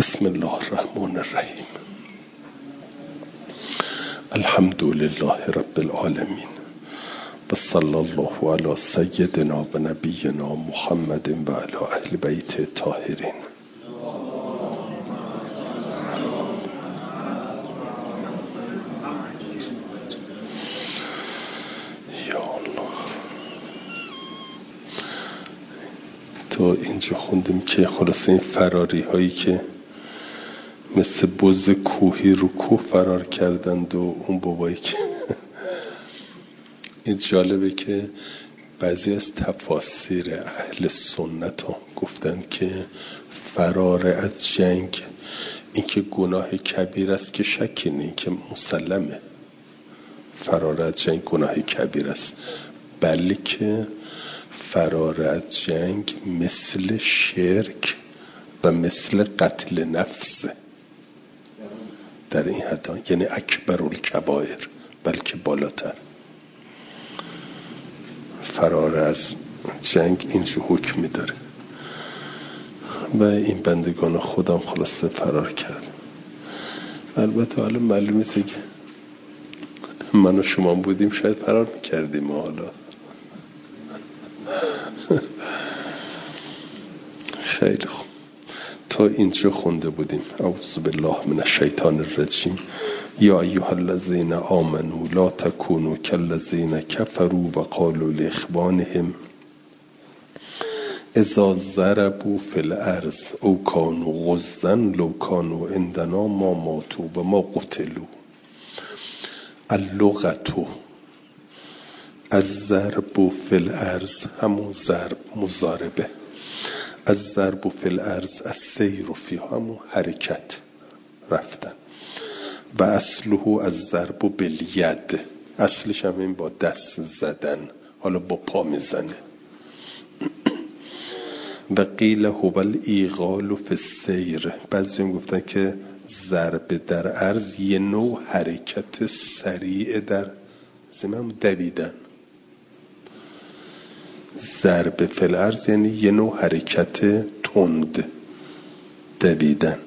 بسم الله الرحمن الرحیم. الحمد لله رب العالمین و صلی الله علی سیدنا و نبینا محمد و علی اهل بیت الطاهرین. تو اینجا خوندیم که خلاصه این فراری هایی که مثل بز کوهی رو کوه فرار کردند و اون بابایی که این جالبه که بعضی از تفاسیر اهل سنت ها گفتن که فرار از جنگ این که گناه کبیر است که شکی نیست، که مسلمه فرار از جنگ گناه کبیر است، بلکه فرار از جنگ مثل شرک و مثل قتل نفس در این حد، یعنی اکبر الکبائر، بلکه بالاتر. فرار از جنگ اینجور حکمی داره و این بندگان خودم خلاصه فرار کرد. البته حالا معلومه که من و شما بودیم شاید فرار میکردیم. حالا خیلی خوب، تا اینجا خونده بودیم اعوذ بالله من الشیطان الرجیم. یا ایها الذین آمنوا لا تکونوا کالذین کفروا و قالوا لاخوانهم اذا ضربوا فی الارض او کانوا غزا لو کانوا عندنا ما ماتوا و ما قتلوا. اللغة الضرب فی الارض همون ضرب مضاربه، از ضرب فی الارض از سیر فی همون حرکت رفتن، و اصله از ضرب بالید، اصلش هم این با دست زدن، حالا با پا میزنه. و قیل هو الایغال فی السیر، بعضی هم گفتن که ضرب در عرض یه نوع حرکت سریع در زمین دویدن. ضرب فی الارض یعنی یه نوع حرکت تند دویدن.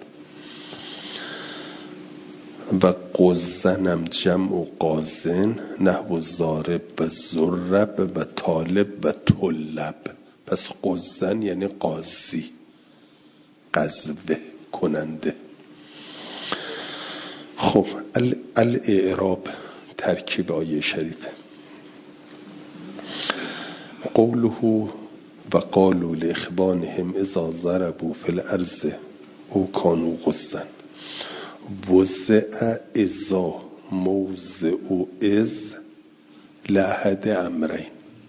و قزنم جمع قازن نحو ضارب و ضرب و طالب و طلب. پس قزن یعنی قاضی، قذوه کننده. خب الاعراب ترکیب آیه شریفه. قوله و قالوا لاخوانهم اذا ضربوا فی الارض او کانوا غزا. وضع اذا موضع اذ لأحد امرین.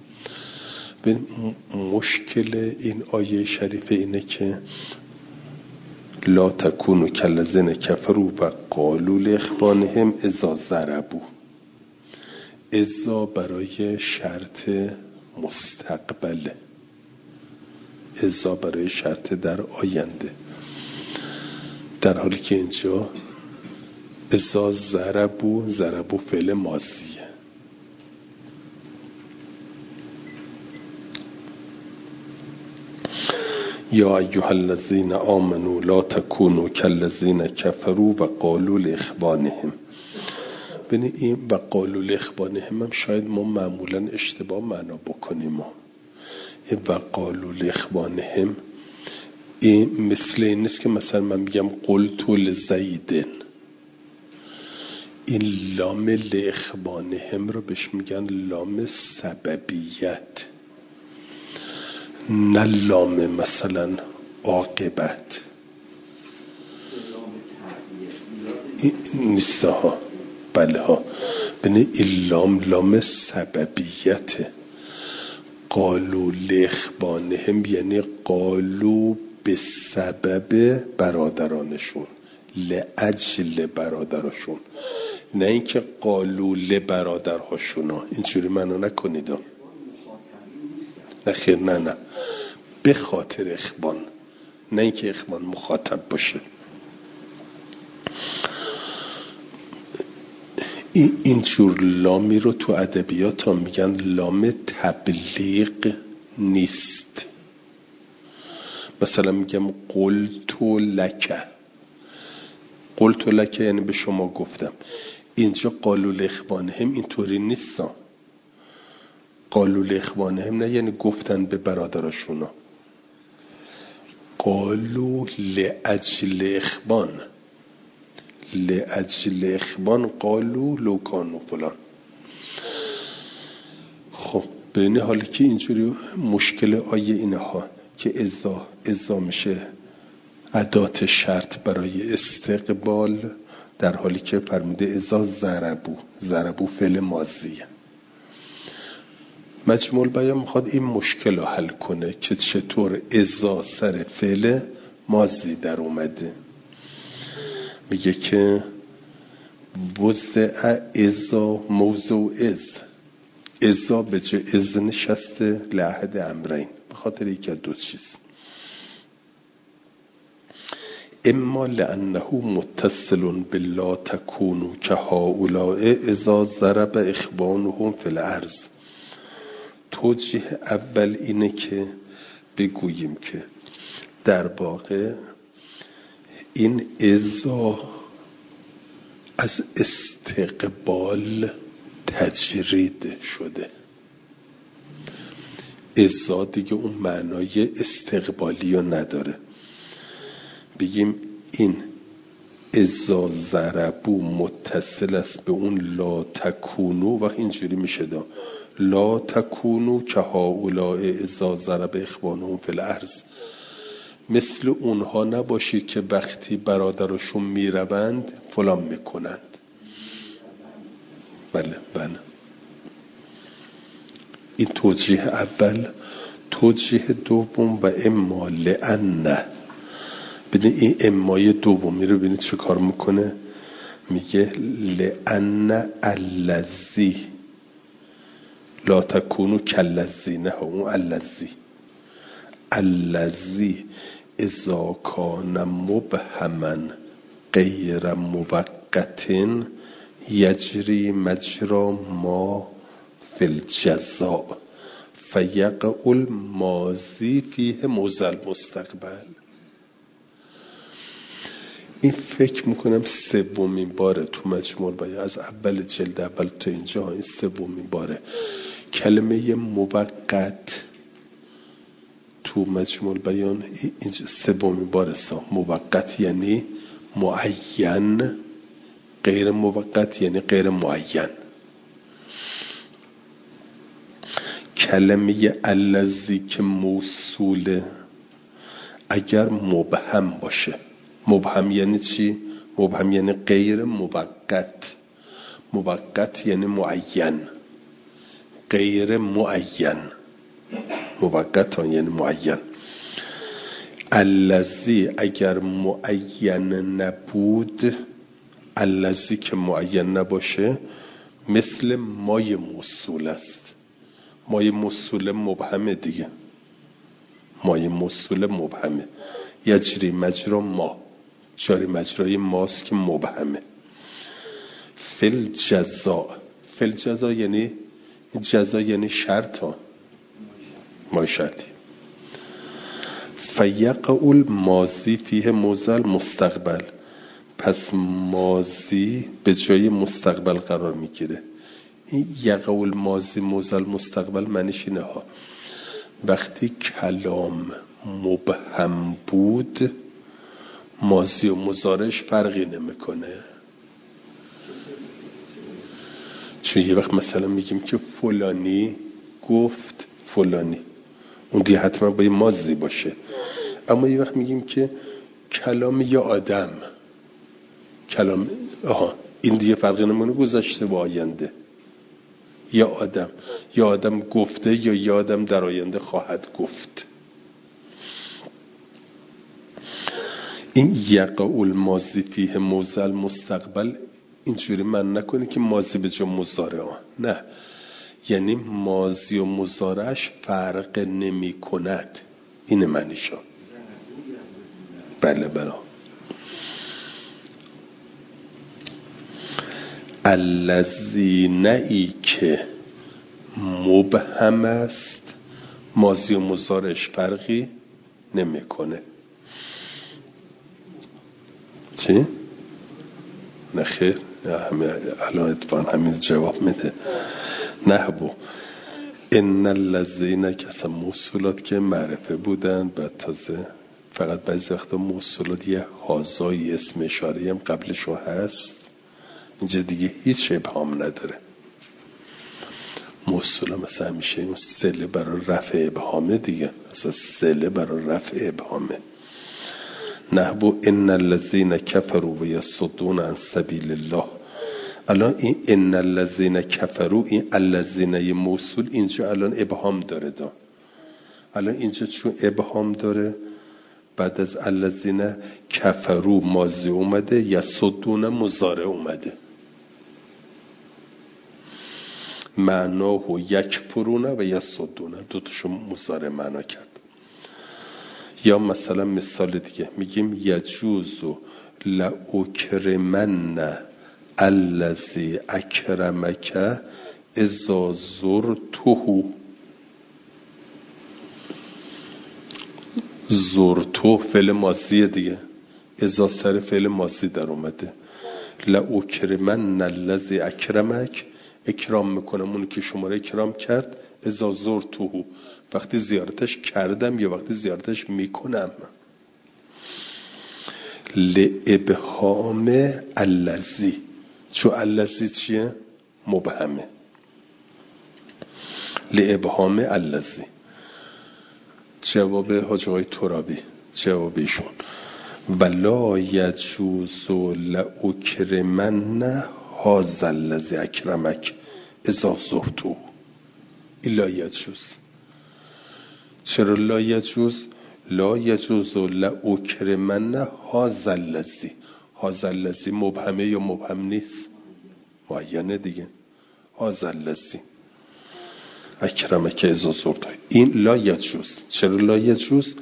مشکل این آیه شریفه اینه که لا تکونوا کالذین کفروا و قالوا لاخوانهم اذا ضربوا. اذا برای شرط مستقبله، اذا برای شرط در آینده، در حالی که اینجا اذا ضربوا، ضربوا فعل ماضیه. یا ایها الذین آمنوا لا تکونوا کالذین کفروا و قالوا لاخوانهم. ببین این و قالوا لاخوانهم هم شاید ما معمولا اشتباه معنا بکنیم. این و قالوا لاخوانهم این مثل این نیست که مثلا من میگم قلت لزید، این لام لاخوانهم رو بهش میگن لام سببیت، نه لام مثلا عاقبت. این نیسته ها، بله ها، ببین این لام سببیته. قالوا لاخوانهم یعنی قالوا به سبب برادرانشون، لاجل برادرشون، نه اینکه قالوا لبرادرهاشون. اینجوری منو نکنید. نه خیر، نه به خاطر اخوان، نه اینکه اخوان مخاطب باشه. اینجور لامی رو تو ادبیات ها میگن لام تبلیغ نیست. مثلا میگم قلت لک، قلت لک یعنی به شما گفتم. اینجا قالوا لاخوانهم اینطوری نیستا. قالوا لاخوانهم نه یعنی گفتن به برادرشونا، قالوا لاجل اخوان، لاجل اخوان قالوا لو کانوا فلان. خب به این حالی که اینجوری مشکل آیه اینها که ازا میشه ادات شرط برای استقبال، در حالی که فرموده ازا ضربو فعل ماضیه. مجموع البیان میخواد این مشکل رو حل کنه که چطور ازا سر فعل ماضی در اومده. میگه که وضع ازا موضوع ازا به جای از نشسته لحد امرین، به خاطر یکی از دو چیز. اما لانه متصل باللا تکونو که هؤلاء اذا ضرب اخوانهم فی الارض. توجیه اول اینه که بگوییم که در واقع این اذا از استقبال تجرید شده. اذا دیگه اون معنای استقبالی رو نداره. بگیم این اذا ضربو متصل است به اون لا تکونو و اینجوری میشه دا لا تکونو که هؤلاء اذا ضرب اخوانهم فی الارض. مثل اونها نباشید که وقتی برادرشون میروند فلان میکنند. بله این توجیه اول. توجیه دوم و اما لأن، ببینید این امای دومی رو ببینید چه کار میکنه. میگه لأن الذی لا تکونو کالذین، اون الذی اذا کان مبهما غیر موقت یجری مجرا ما فی الجزاء فیقع الماضی فیه موضع المستقبل. این فکر میکنم سومین باره تو مجموع البیان، از اول جلد اول تا اینجا این سومین باره کلمه موقت تو مجموع البیان اینجا سومین باره. موقت یعنی معین، غیر موقت یعنی غیر معین. کلمه الذی که موصوله اگر مبهم باشه، مبهم یعنی چی؟ مبهم یعنی غیر موقت. موقت یعنی معین، غیر معین. موقت یعنی معین. الذی اگر معین نبود، الذی که معین نباشه مثل مای موصول است. مای موصول مبهمه دیگه، مای موصول مبهمه. یجری مجرا ما، جاری مجرای ماست که مبهمه. فل جزا یعنی جزا یعنی شرط ها، ما شرطی. فیقع الماضی فیه موضع المستقبل، پس ماضی به جای مستقبل قرار میگیره. این یقع الماضی موضع المستقبل معنیش اینه ها، وقتی کلام مبهم بود ماضی و مضارعش فرقی نمیکنه. چون یه وقت مثلا میگیم که فلانی گفت فلانی، اون دیگه حتما باید ماضی باشه. اما یه وقت میگیم که کلام یا آدم، کلام این دیگه فرقی نمیکنه گذشته و آینده. یا آدم گفته یا آدم در آینده خواهد گفت. این یقع الماضی فیه موضع المستقبل اینجوری من نکنه که ماضی به جا مضارع، نه، یعنی ماضی و مضارعش فرق نمی کند. اینه معنیشا. بله. الذینئی که مبهم است ماضی و مضارعش فرقی نمی کنه. چی؟ نخیر، الان اتفاقا همین جواب میده. نحو ان الذین، کسا موصولات که معرفه بودن، بعد تازه فقط بعضی وقتا موصولات یه هازایی اسم اشاره هم قبلشو هست، اینجا دیگه هیچ ابهام نداره. موصوله مثلا همیشه اون صله برای رفع ابهامه دیگه، مثلا صله برای رفع ابهامه. نحو ان الذین کفروا و یصدون عن سبیل الله. الان این ان الذین کفروا، این الذین موصول اینجا الان ابهام داره الان اینجا چون ابهام داره، بعد از الذین کفروا ماضی اومده، یصدون مضارع اومده. معناه یکفرون و یصدون، دوتاشو مضارع معنا کرد. یا مثلا مثال دیگه میگیم یجوز لأکرمن الذی اکرمک اذا زرته. زرته فعل ماضی دیگه، اذا سر فعل ماضی در اومده. لأکرمن الذی اکرمک، اکرام میکنم اون که شما را اکرام کرد. اذا زرته، وقتی زیارتش کردم یا وقتی زیارتش میکنم. لابهام الذی، چون الذی چیه؟ مبهمه. لابهام الذی. جواب حاج آقای ترابی، جواب ایشون ولا یجوز لأکرمن هذا الذی اکرمک اذا زرته. لا یجوز. چرا لا یجوز؟ لا یجوز لأکرمن هذا الذی. هذا الذی مبهمه یا مبهم نیست؟ معینه دیگه. هذا الذی اکرمک اذا زرته. این لا یجوز. چرا لا یجوز؟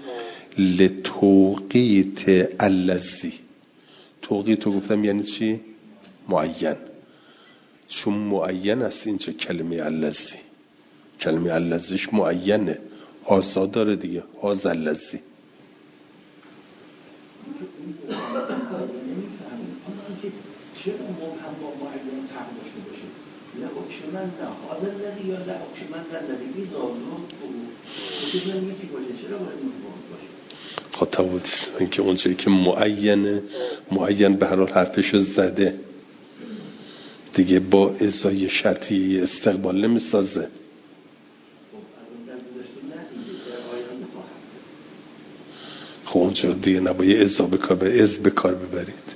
لتوقیت الذی. توقیت رو گفتم یعنی چی؟ معین. چون معین است اینجا کلمه الذی، کلمه الذیش معینه، هازا داره دیگه، هازا الذی. چرا مبهم با معین فرق داشته باشه؟ لأکرمن هذا الذی یا لأکرمن الذی زالو اکرمن یکی باشه، چرا باید مبهم باشه؟ خاطر بودیست اینکه اونجایی که معینه، معین به هر حال حرفش زده دیگه، با ازای شرطی استقبال نمیسازه. خب اونجا دیگه نباید ازا به کار ببرید.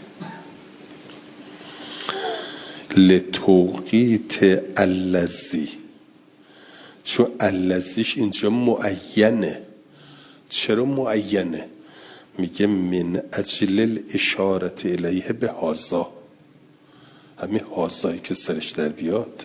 لتوقیت الذی، چون الذیش اینجا معینه. چرا معینه؟ میگه من اجل الاشارت الیه به هازا، همین هازایی که سرش در بیاد.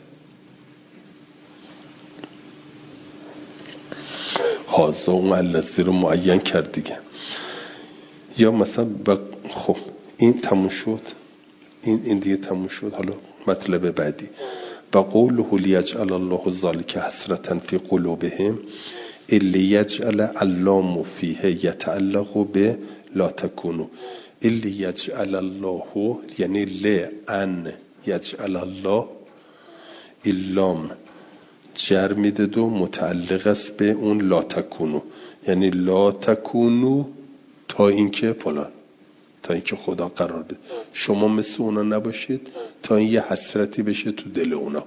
هازا اون الذی رو معین کرد دیگه. یا مثلا خب این تموم شد، این دیگه تموم شد. حالا مطلب بعدی و قوله لیجعل الله ذلک حسرة فی قلوبهم، لیجعل اللام فیه یتعلق به لا تکونو. لیجعل الله یعنی لأن یجعل الله، اللام جر میده دو متعلق است به اون لا تکونو، یعنی لا تکونو تا اینکه فلان، تا اینکه خدا قرار بده شما مثل اونا نباشید، تا این یه حسرتی بشه تو دل اونا،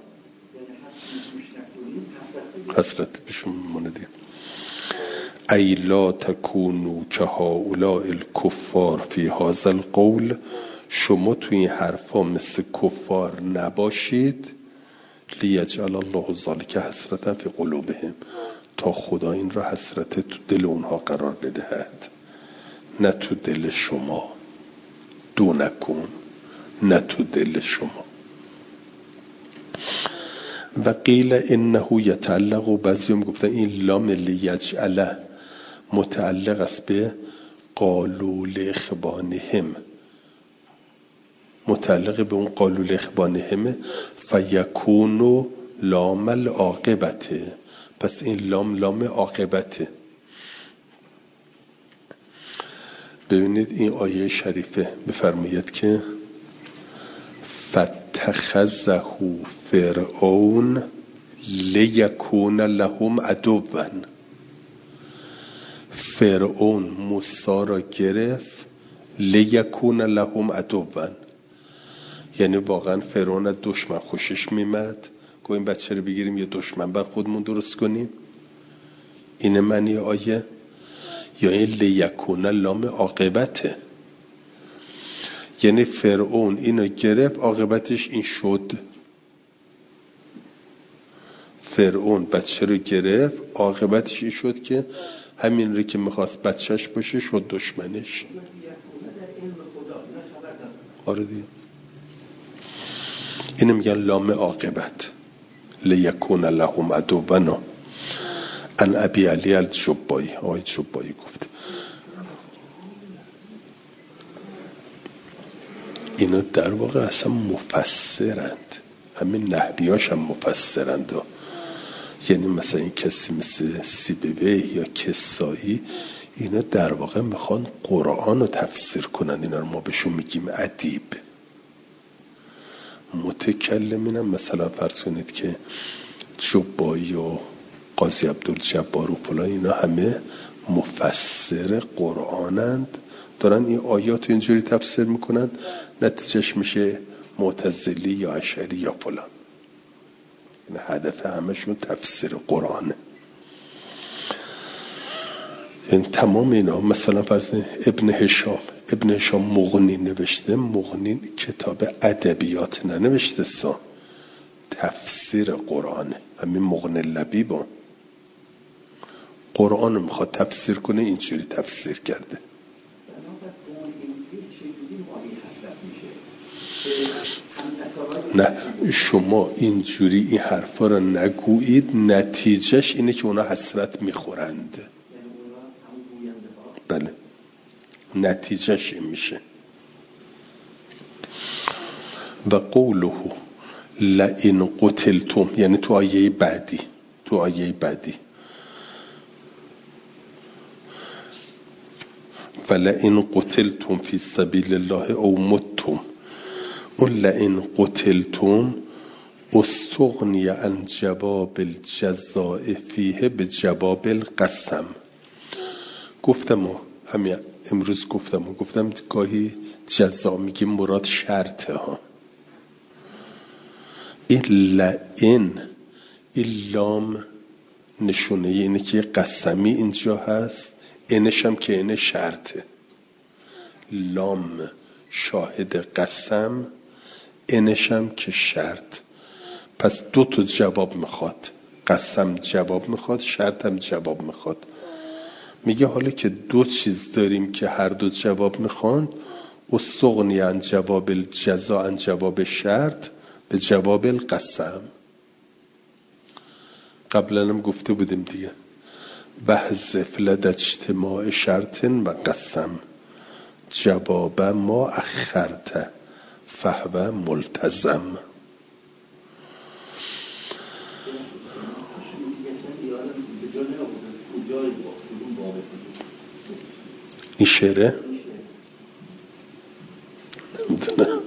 حسرت بشون مونه دیگه. ای لا تکونو که هؤلاء الکفار فی هذا القول، شما تو این حرفا مثل کفار نباشید. لیجعل الله ذلک حسرة فی قلوبهم، تا خدا این را حسرت تو دل اونها قرار بدهد، نه تو دل شما. دونکم، نه تو دل شما. و قیل انه یتعلق، و بعضیم گفتن این لام لیجعل متعلق است به قالوا لاخوانهم، متعلق به اون قالوا لاخوانهم فیکون لام العاقبته، پس این لام عاقبته. ببینید این آیه شریفه بفرمایید که فاتخذه فرعون لیکون لهم عدوا. فرعون موسی را گرفت لیکون لهم عدوا، یعنی واقعا فرعون از دشمن خوشش میمد، گفت این بچه رو بگیریم یه دشمن بر خودمون درست کنیم. این معنی آیه. یا این لیکون لام عاقبته، یعنی فرعون اینو گرفت عاقبتش این شد. فرعون بچه رو گرفت عاقبتش این شد که همین رو که میخواست بچهش باشه شد دشمنش. آره دیگه، اینو میگن لام عاقبت. لیکون لهم عدوا. ان ابی علی الجبایی، آقای جبایی گفت اینا در واقع اصلا مفسرند، همین نحویاش هم مفسرند. یعنی مثلا این کسی مثل سیبوی یا کسایی، اینا در واقع میخوان قرآن رو تفسیر کنن. اینا رو ما بهشون میگیم ادیب. متکلمین هم مثلا فرض کنید که جبایی و قاضی عبدالجبار و فلان، اینا همه مفسر قرآنند، دارن این آیات رو اینجوری تفسیر میکنن، نتیجهش میشه معتزلی یا اشعری یا فلان. این هدف همشون تفسیر قرآنه. این تمام اینا مثلا فرض ابن هشام مغنی نوشته. مغنی کتاب ادبیات ننوشته، تفسیر قرآنه. همین مغنی لبیبان قرآن رو میخواد تفسیر کنه، اینجوری تفسیر کرده. نه شما اینجوری این حرفا رو نگویید، نتیجهش اینه که اونا حسرت میخورند. بله، نتیجهش این میشه. و قوله لئن قتلتم، یعنی تو آیه بعدی ولئن قتلتم فی سبیل الله او متم، اون لئن قتلتم استغنی عن جواب الجزاء فیه به جواب القسم. گفتم همین امروز گفتم گاهی جزا میگیم مراد شرطه ها. این لئن، این لام نشونه اینه که قسمی اینجا هست، اینش هم که این شرطه. لام شاهد قسم، اینش هم که شرط. پس دو تا جواب میخواد، قسم جواب میخواد، شرط هم جواب میخواد. میگه حالا که دو چیز داریم که هر دو جواب میخوان، استغنی عن جواب الجزا عن جواب شرط به جواب القسم. قبلا هم گفته بودیم دیگه، بحذف لد اجتماع شرط و قسم جواب ما اخرت فهو ملتزم. این شعره نمیدونم.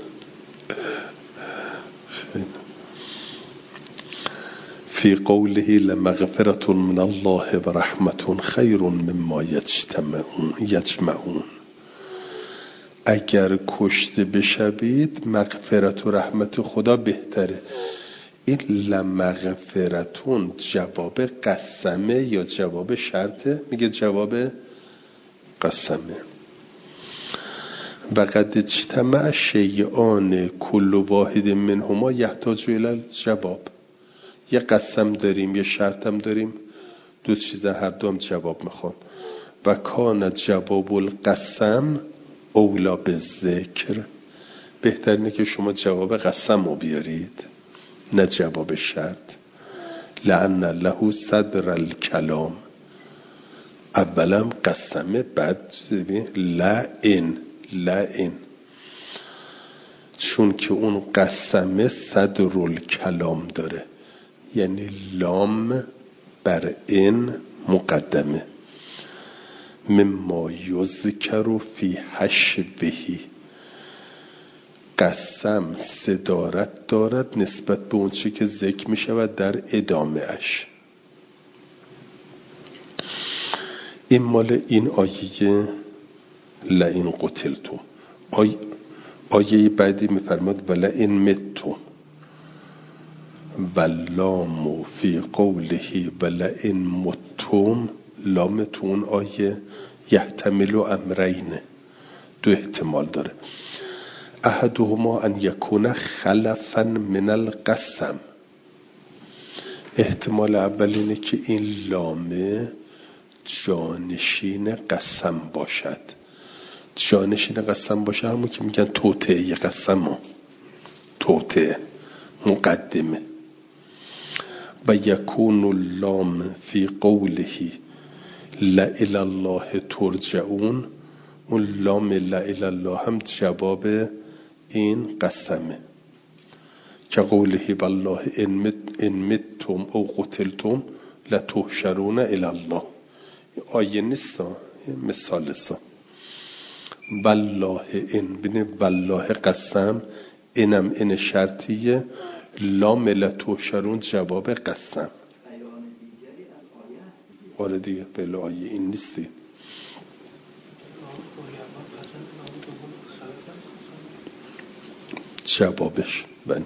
فی قوله لمغفرة من الله و رحمة خیر مما یجمعون. اگر کشته بشوید مغفرت و رحمت خدا بهتره. این لمغفرتون جواب قسمه یا جواب شرطه؟ میگه جواب قسمه. و قد اجتمع شیئان کل واحد منهما یحتاج الی الجواب. یه قسم داریم یه شرط هم داریم، دو چیز هر دو هم جواب میخوان. و کان جواب القسم اولا بالذکر. بهترینه که شما جواب قسم رو بیارید نه جواب شرط. لأن له صدر الکلام. اولم قسمه، بعد لئن، چون که اون قسمه صدر الکلام داره، یعنی لام بر این مقدمه. مما یذکر فی حشوه، قسم صدارت دارد نسبت به اون چی که ذکر می شود در ادامه اش. این مال این آیه لئن قتلتم. آیه بعدی می فرماد ولئن متم واللام فی قوله ولئن متم. لام تو اون آیه یحتمل امرین، دو احتمال داره. احدهما ان یکون خلفا من القسم. احتمال اول اینه که این لامه جانشین قسم باشد. جانشین قسم باشه همون که میگن توطئه قسم، توطئه مقدمه. و یکون اللام فی قوله لإلی الله ترجعون. اون لام لإلی الله هم جواب این قسمه که قوله والله ان متم او قتلتم لتحشرون الی الله. آیه نیست، مثال است. والله ان ببین والله قسم، اینم این شرطیه، لام لتحشرون جواب قسم. آره دیگه بله آیه این نیستی. جوابش بله.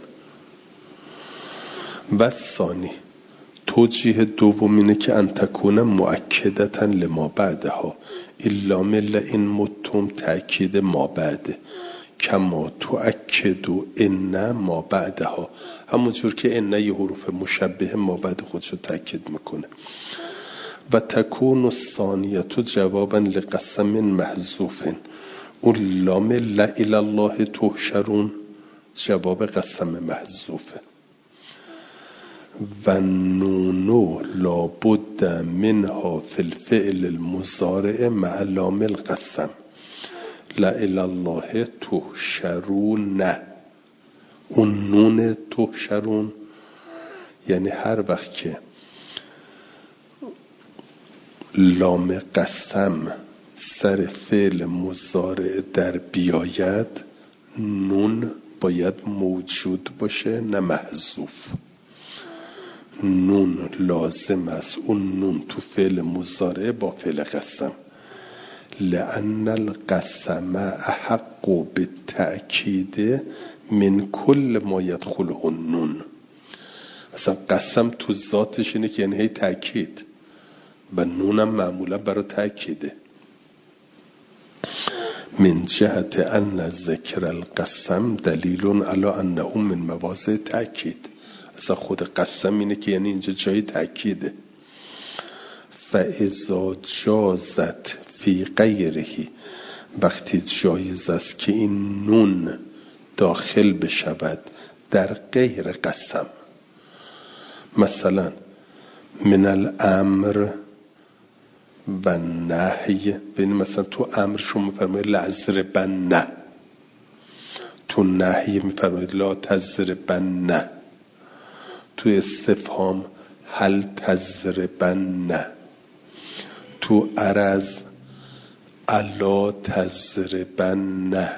و ثانی توجیه دوم اینه که ان تکون مؤکدتا لما بعدها. لام لئن متم تأکید ما بعده، کما تؤکد ان ما بعدها، همونجور که ان یه حروف مشبه ما بعد خودشو تأکید میکنه. و تکون الثانیه جوابا لقسم محذوف. اون لام لإلی الله تحشرون جواب قسم محذوفه. و نونو لابد منها فی الفعل المضارع مع لام القسم لإلی الله تحشرون. اون نون تحشرون یعنی هر وقت که لام قسم سر فعل مضارع در بیاید نون باید موجود باشه نه محذوف. نون لازم است اون نون تو فعل مضارع با فعل قسم. لأن القسم احق بالتأکید من کل ما یدخله النون. اصلا قسم تو ذاتش اینه که یعنی هی تأکید و نونم معمولا برای تأکیده. من جهت ان ذکر القسم دلیل علی انه من مواضع تأکید. اصلا خود قسم اینه که یعنی اینجا جای تأکیده. فاذا جازت فی غیره، وقتی جایز است که این نون داخل بشود در غیر قسم، مثلا من الامر و نهی. ببین مثلا تو امر شما میفرمایید لأضربن، تو نهی میفرمایید لا تضربن، تو استفهام هل تضربن، تو عرض الا تضربن،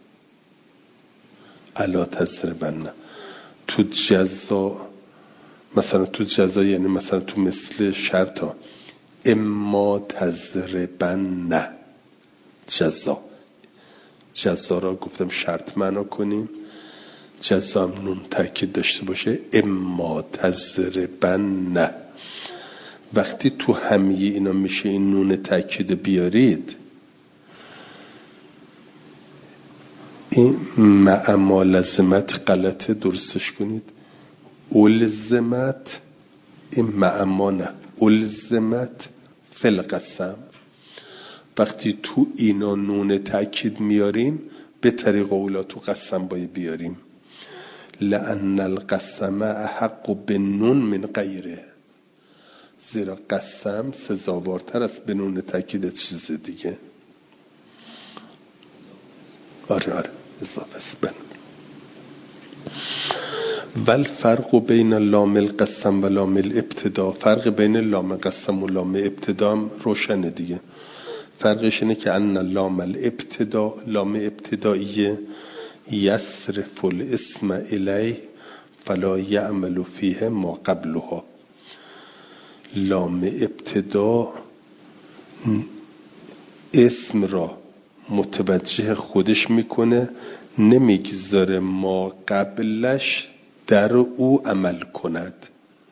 الا تضربن. تو جزا مثلا، تو جزا یعنی مثلا تو مثل شرطا اما تضربن. جزا را گفتم شرط معنا کنیم، جزا هم نون تأکید داشته باشه. اما تضربن وقتی تو همیه اینا میشه این نون تأکید بیارید، این معما لزمت غلطه، درستش کنید. الزمت، این معما نه، الزمت فی القسم. وقتی تو اینا نون تأکید میاریم به طریق اولا تو قسم باید بیاریم. لأن القسم احق بالنون من غیره، زیرا قسم سزاوارتر است به نون تأکید چیز دیگه. آره اضافه است. والفرق بین لام القسم و لام الابتدا، فرق بین لام قسم و لام ابتدا روشنه دیگه. فرقش اینه که ان لام الابتدا، لام ابتداییه یصرف الاسم الیه فلا یعمل فیه ما قبلها. لام ابتدا اسم را متوجه خودش میکنه، نمیگذاره ما قبلش در او عمل کند.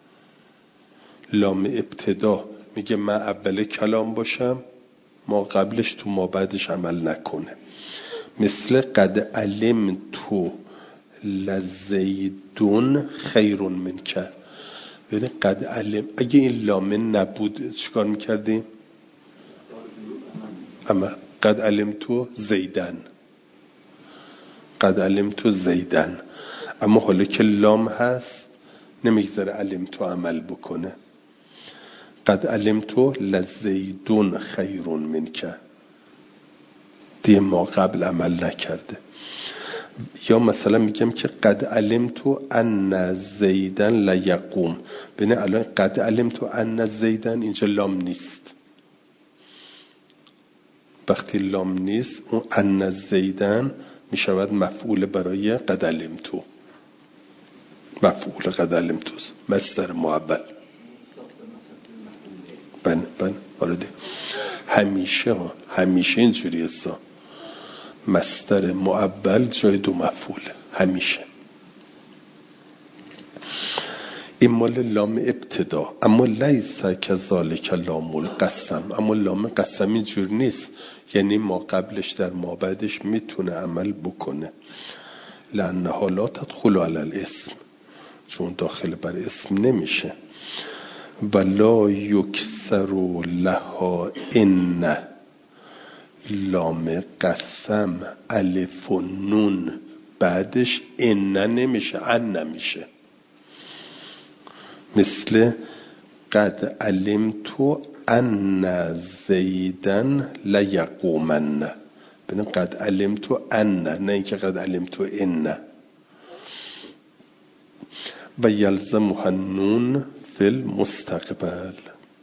لام ابتدا میگه من اول کلام باشم، ما قبلش تو ما بعدش عمل نکنه. مثل قد علمت لزیدون خیر منک. یعنی قد علم، اگه این لام نبود چیکار میکردیم؟ اما قد علمت زیدن، قد علمت زیدن، اما حالا که لام هست نمیگذاره علمت عمل بکنه. قد علمت لزیدون خیر منک، دیگه ما قبل عمل نکرده. یا مثلا میگم که قد علمت ان زیدن لیقوم، ببین الان قد علمت ان زیدن اینجا لام نیست. وقتی لام نیست اون ان زیدن میشود مفعول برای قد علمت، مفعول قد علمت، مصدر معول. بله آره، همیشه اینجوری است. مصدر معول جای دو مفعول همیشه. این مال لام ابتدا. اما لیس کذالک لام القسم، اما لام قسم اینجور نیست، یعنی ما قبلش در ما بعدش میتونه عمل بکنه. لانها لا تدخل علی الاسم، چون داخل بر اسم نمیشه. ولا یکسر لها ان، لام قسم الف و نون بعدش ان نمیشه، ان نمیشه. مثل قد علمت ان زیدن لیقومن، ببین قد علمت ان، نه اینکه قد علمت ان. و یلزمها النون فی المستقبل.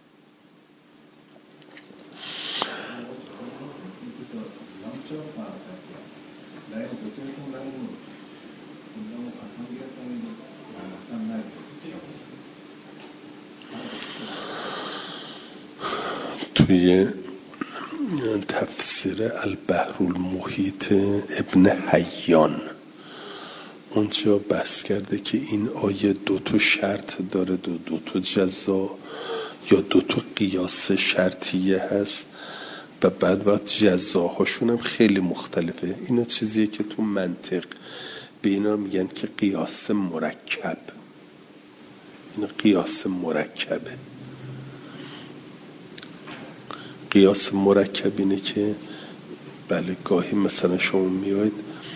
توی تفسیر البحر المحیط ابن حیان اونجا بحث کرده که این آیه دو تا شرط داره، دو تا جزا یا دو تا قیاس شرطیه هست و بعد وقت جزاهاشون هم خیلی مختلفه. اینا چیزیه که تو منطق به اینا میگن که قیاس مرکب. اینا قیاس مرکبه. قیاس مرکب اینه که بله گاهی مثلا شما میاید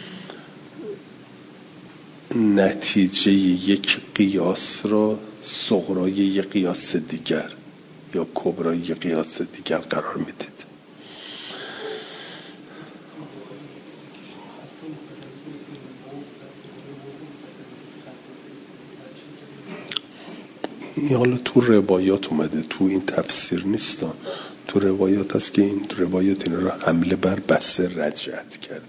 نتیجه یک قیاس را صغرای یک قیاس دیگر یا کبرای یک قیاس دیگر قرار میدید. این حالا تو روایات اومده، تو این تفسیر نیست. تو روایات هست که این روایات این را حمله بر بحث رجعت کرده.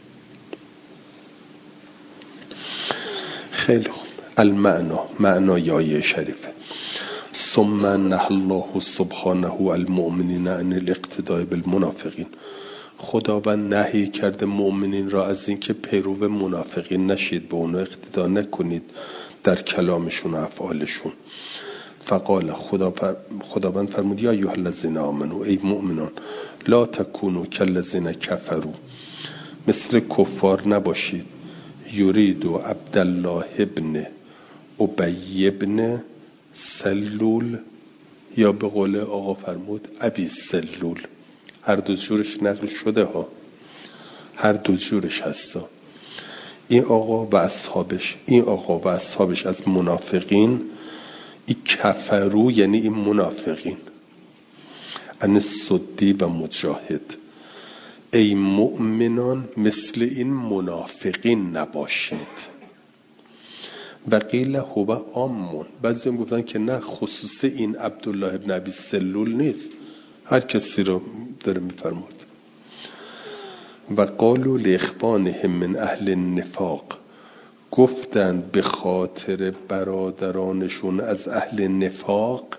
خیلی خوب. المعنا، معنای آیه شریفه. ثم نهى الله سبحانه المؤمنین عن الاقتداء بالمنافقین. خداوند نهی کرده مؤمنین را از اینکه پیرو منافقین نشید، به اونها اقتدا نکنید در کلامشون و افعالشون. فقال، خداوند فرمود یا ایها الذین آمنوا، ای مؤمنان، لا تکونوا کالذین کفروا، مثل کفار نباشید. یرید عبدالله ابن ابی ابن سلول، یا به قول آقا فرمود ابی سلول. هر دو جورش نقل شده ها، هر دو جورش هستا. این آقا و اصحابش از منافقین، این کفرو یعنی این منافقین. ان صدی و مجاهد، ای مؤمنان مثل این منافقین نباشید. و قیل هو عامون، بعضی هم گفتن که نه، خصوص این عبدالله ابن ابی سلول نیست، هر کسی رو داره میفرمود. و قالوا لاخوانهم من اهل النفاق، گفتند به خاطر برادرانشون از اهل نفاق،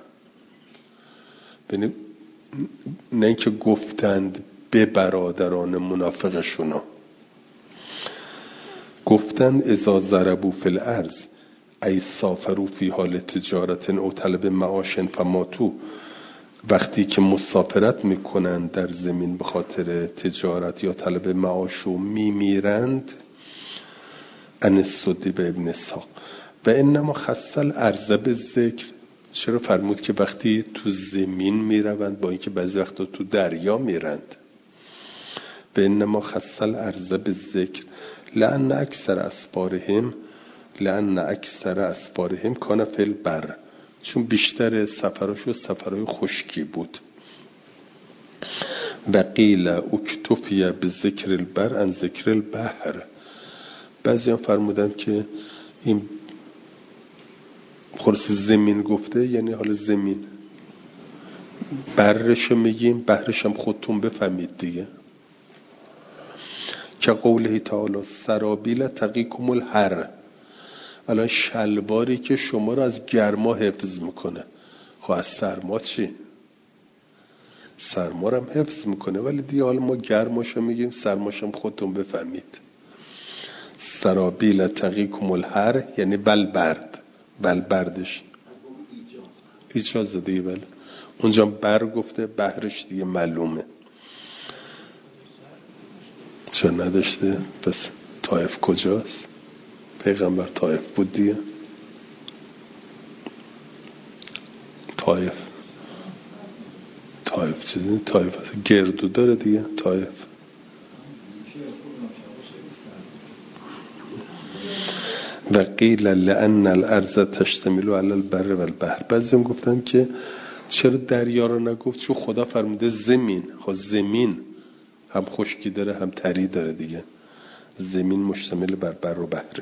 نه اینکه گفتند به برادران منافقشون، گفتند اذا ضربوا فی الارض ای سافروا فی حال تجارت او طلب معاش فماتوا، وقتی که مسافرت میکنند در زمین به خاطر تجارت یا طلب معاش و میمیرند، ان السدی به ابن اسحاق و انما خص الارض بالذکر، چرا فرمود که وقتی تو زمین میروند با اینکه بعضی وقتا تو دریا میرند؟ به انما خص الارض بالذکر لان اکثر اسفارهم کان فی البر، چون بیشتر سفراشو سفرهای خشکی بود. و قیل اکتفی به ذکر البر عن ذکر البحر، بعضی هم فرمودن که این خلاص زمین گفته یعنی حالا زمین، برشو میگیم بحرش هم خودتون بفهمید دیگه. که قوله تعالی سرابیل تقیکم الحر، الان شلواری که شما رو از گرما حفظ میکنه، خب از سرما چی؟ سرما رو هم حفظ میکنه، ولی دیگه حالا ما گرماشو میگیم، سرماشم خودتون بفهمید. سرابیل تقیکم الحر یعنی بلبرد، بلبردش ایجاز دیگه. بله اونجا بر گفته، بحرش دیگه معلومه چرا نداشته. پس طائف کجاست؟ پیغمبر طائف بود دیگه. طائف چیزی، طائف هست گردو داره دیگه. طائف و قیل لأن الارض تشتمل علی البر و البحر، بعضی هم گفتن که چرا دریا رو نگفت؟ چون خدا فرموده زمین، خب زمین هم خشکی داره هم تری داره دیگه، زمین مشتمل بر بر و بحره.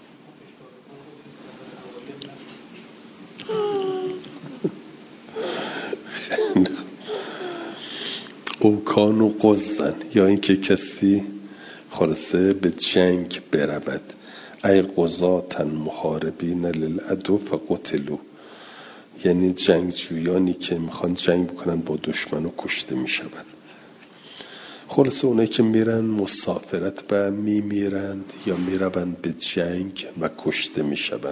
او کانو قزن، یا اینکه کسی خلاصه به جنگ برود، ای قضاتن محاربین للعدو فقتلوا، یعنی جنگجویانی که میخوان جنگ بکنن با دشمن و کشته میشوند. خلاصه اونایی که میرن مسافرت و میمیرند یا میروند به جنگ و کشته میشوند.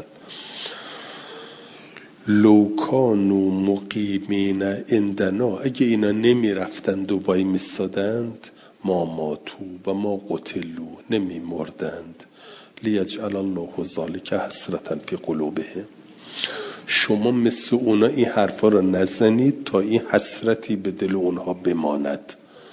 لو کانوا مقیمین عندنا، اگه اینا نمیرفتند و وای میستادند، ما ماتوا و ما قتلوا، نمیمردند. لیجعل الله ذلک حسرة فی قلوبهم، شما مثل اونا این حرفا رو نزنید تا این حسرتی به دل اونها بماند.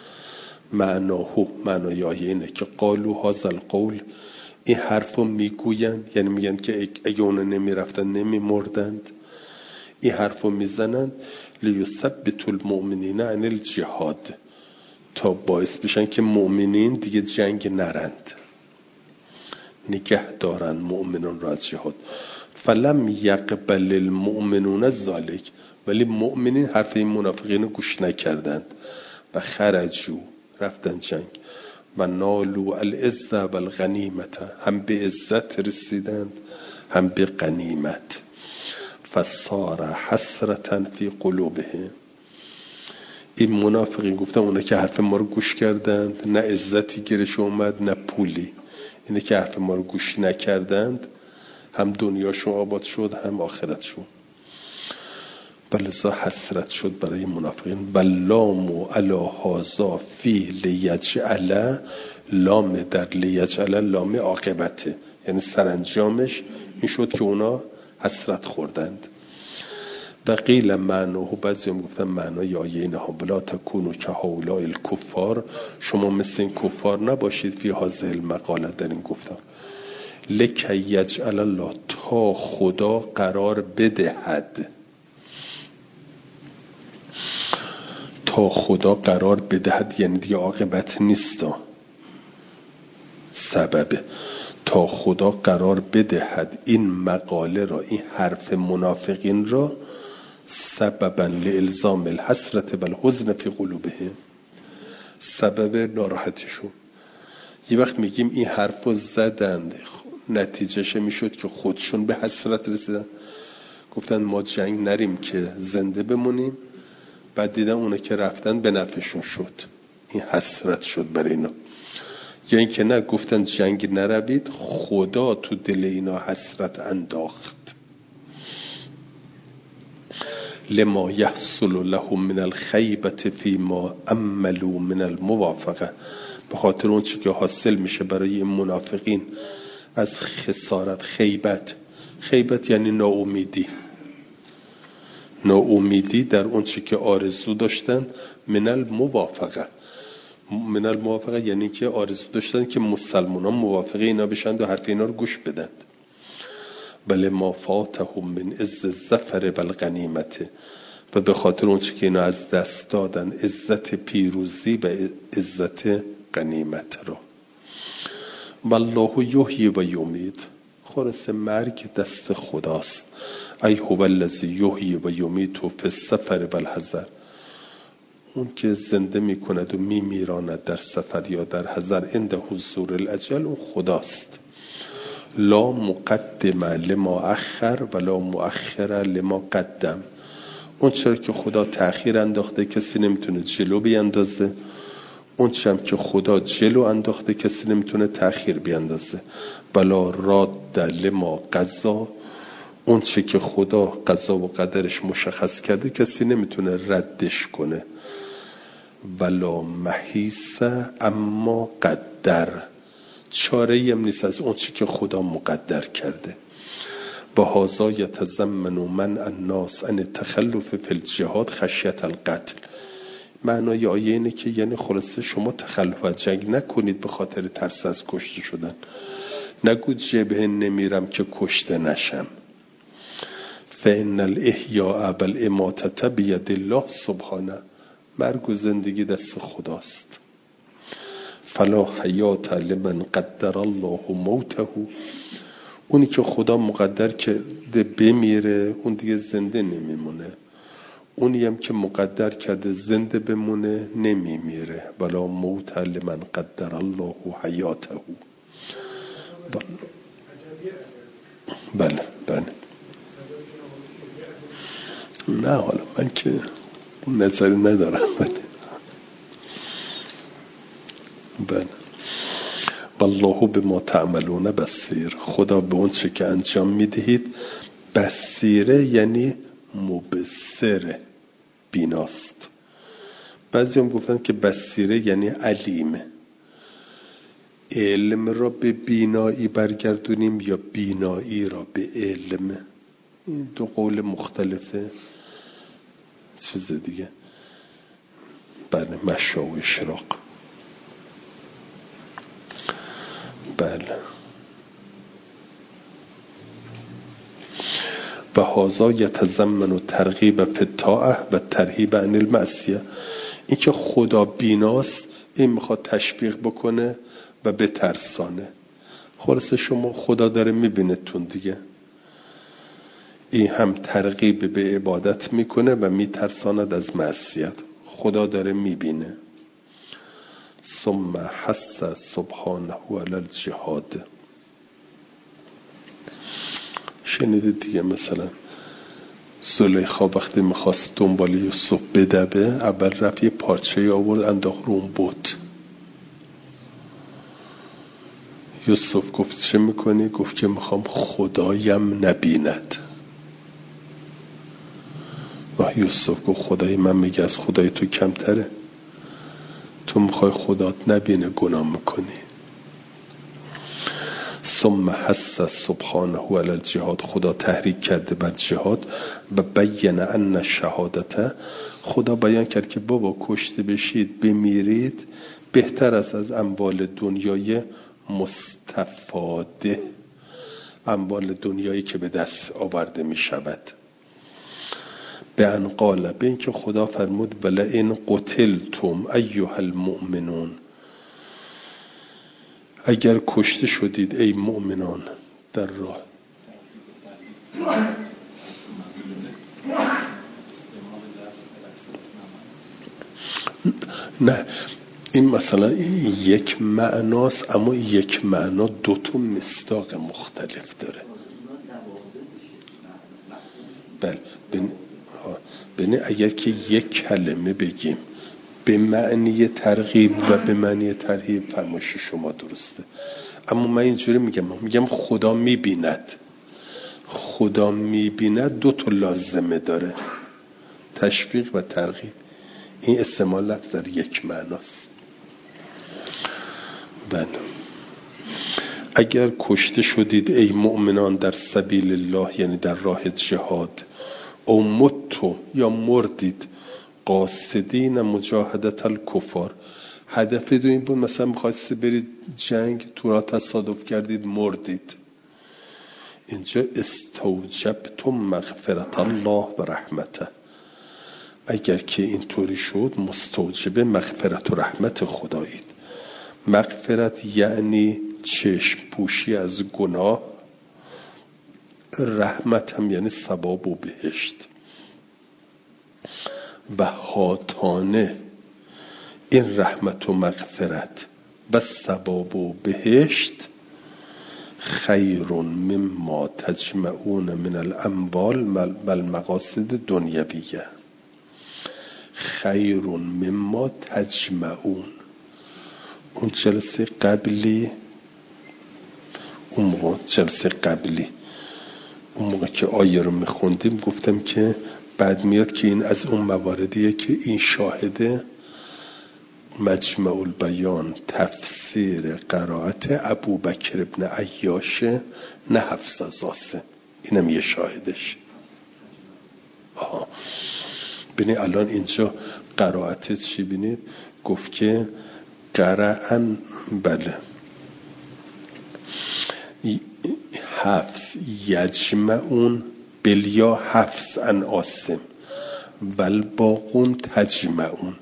معنای اینه که قالوا هذا القول، این حرفا میگویند، یعنی میگن که اگه اونا نمیرفتن نمیمردند، این حرفا میزنند لیثبت المؤمنین عن الجهاد، تا باعث بشن که مؤمنین دیگه جنگ نرند، نگه دارن مؤمنان را از جهاد. فلم یقبل المؤمنون ذلک، ولی مؤمنین حرف این منافقین رو گوش نکردند و خرجوا، رفتن جنگ. و نالوا العزة والغنیمت، هم به عزت رسیدند هم به غنیمت. فصار حسرة فی قلوبهم، این منافقین گفتن اونا که حرف ما رو گوش کردند، نه عزتی گیرش اومد نه پولی، اینه که حرف ما رو گوش نکردند، هم دنیاشون آباد شد هم آخرتشون. بلذا حسرت شد برای منافقین. بلامو علی هذا فی لیجعل، لام در لیجعل لام عاقبته، یعنی سرانجامش این شد که اونا حسرت خوردند. و قیل معناه، بعضی هم گفتن معنای آیه اینها بلا تکونوا کهؤلاء الکفار، شما مثل این کفار نباشید، فی هذه المقاله، در این گفتار. لکی یجعل الله، تا خدا قرار بدهد، تا خدا قرار بدهد یعنی دیگه عاقبت نیستا، سببه، تا خدا قرار بدهد این مقاله را، این حرف منافقین را، سببا لالزام الحسرة والحزن فی قلوبهم، سبب ناراحتیشون، یه وقت میگیم این حرفو زدند، نتیجهش میشد که خودشون به حسرت رسیدن، گفتن ما جنگ نریم که زنده بمونیم. بعد دیدن اونا که رفتن به نفعشون شد، این حسرت شد برای اینا. یا این که نه، گفتن جنگ نروید، خدا تو دل اینا حسرت انداخت. لما یحصل لهم من الخیبة فیما عملوا من الموافقه، به خاطر اون چی که حاصل میشه برای این منافقین از خسارت. خیبت یعنی ناامیدی در اون چی که آرزو داشتن. من الموافقه یعنی که آرزو داشتن که مسلمانان موافقه اینا بشن و حرف اینا رو گوش بدن. بله ما فاتهم من عز الظفر والغنیمت، و به خاطر اون چی که اینا از دست دادن، عزت پیروزی و عزت غنیمت رو. والله یحیی و یمیت، خلاص مرگ دست خداست. ای هو الذی یحیی و یمیت فی السفر والحضر، اون که زنده میکند و میمیراند در سفر یا در حضر. عند حضور الاجل، اون خداست. لا مقدم لما اخر ولا مؤخر لما قدم، اون چرا که خدا تأخیر انداخته کسی نمیتونه جلو بیاندازه، اون چرا که خدا جلو انداخته کسی نمیتونه تأخیر بیاندازه. بلا راد لما قضا، اون چه که خدا قضا و قدرش مشخص کرده کسی نمیتونه ردش کنه. ولا محیص اما قدر، چاره هم نیست از اون چی که خدا مقدر کرده. و هذا یتضمن منع الناس عن التخلف فی الجهاد خشیة القتل. معنای آیه اینه که یعنی خلاصه شما تخلف از جنگ نکنید به خاطر ترس از کشته شدن. نگو جبهه نمیرم که کشته نشم. فإن الإحیاء والإماتة بید الله سبحانه، مرگ و زندگی دست خداست. فلا حیات لمن قدر الله موته، اونی که خدا مقدر کرده بمیره اون دیگه زنده نمیمونه، اونی هم که مقدر کرده زنده بمونه نمیمیره. ولا موت لمن قدر الله حیاته. بله نه، حالا من که نظری ندارم. بله والله بما تعملون بصیر، خدا به اون چه که انجام میدهید بصیره، یعنی مبصره، بیناست. بعضی هم گفتن که بصیره یعنی علیمه. علم را به بینایی برگردونیم یا بینایی را به علم، این دو قول مختلفه. چیز دیگه بله، مشا و اشراق. بله و هذا یتضمن ترغیب فی الطاعه و ترهیب عن المعصیه، این که خدا بیناست این میخواد تشویق بکنه و بترسانه. خلاصه شما خدا داره میبینه تون دیگه، این هم ترغیب به عبادت میکنه و میترساند از معصیت. خدا داره میبینه. ثم حث سبحانه علی الجهاد، شنیدید دیگه، مثلا زلیخا وقتی میخواست دنبال یوسف بدبه، اول رفت یه پارچه آورد انداخت رو اون بت. یوسف گفت چه میکنی؟ گفت که میخوام خدایم نبیند. و یوسف گفت خدای من میگه از خدای تو کمتره، تو میخوای خدات نبینه گناه میکنی. ثم حث سبحانه علی الجهاد، خدا تحریک کرده بر جهاد. و بیان ان الشهادته، خدا بیان کرد که بابا کشته بشید بمیرید بهتر از اموال دنیای مستفاده، اموال دنیایی که به دست آورده می شود. به ان قال، به این که خدا فرمود ولئن قتلتم ایها المؤمنون، اگر کشته شدید ای مؤمنان در راه. نه این مثلا یک معناست، اما یک معنا دو تا مصداق مختلف داره. بله ببین اگر که یک کلمه بگیم به معنی ترغیب و به معنی ترهیب فرمایش شما درسته، اما من اینجوری میگم خدا میبیند. خدا میبیند دو تا لازمه داره، تشویق و ترغیب. این استعمال لفظ در یک معناست. بله اگر کشته شدید ای مؤمنان در سبیل الله، یعنی در راه جهاد، او متو یا مردید قاصدین مجاهدت الکفار، هدف دو این بود مثلا میخواستید برید جنگ، تو را تصادف کردید مردید، اینجا استوجبتم مغفرت الله و رحمته. اگر که اینطوری شد مستوجب مغفرت و رحمت خدایید. مغفرت یعنی چشم پوشی از گناه، رحمت هم یعنی ثواب و بهشت. و هاتانه این رحمت و مغفرت و ثواب و بهشت خیر مما تجمعون من الاموال و المقاصد دنیویه. خیر مما تجمعون. اون جلسه قبلی اون موقع که آیه رو میخوندیم گفتم که بعد میاد که این از اون مواردیه که این شاهده مجمع البیان تفسیر قرائت ابوبکر ابن عیاشه، نه حفص از عاصم. اینم یه شاهدش. ببینید الان اینجا قرائت چی بینید؟ گفت که قرأن، بله، حفص یجمعون بلیا حفص ان عاصم والباقون تجمعون.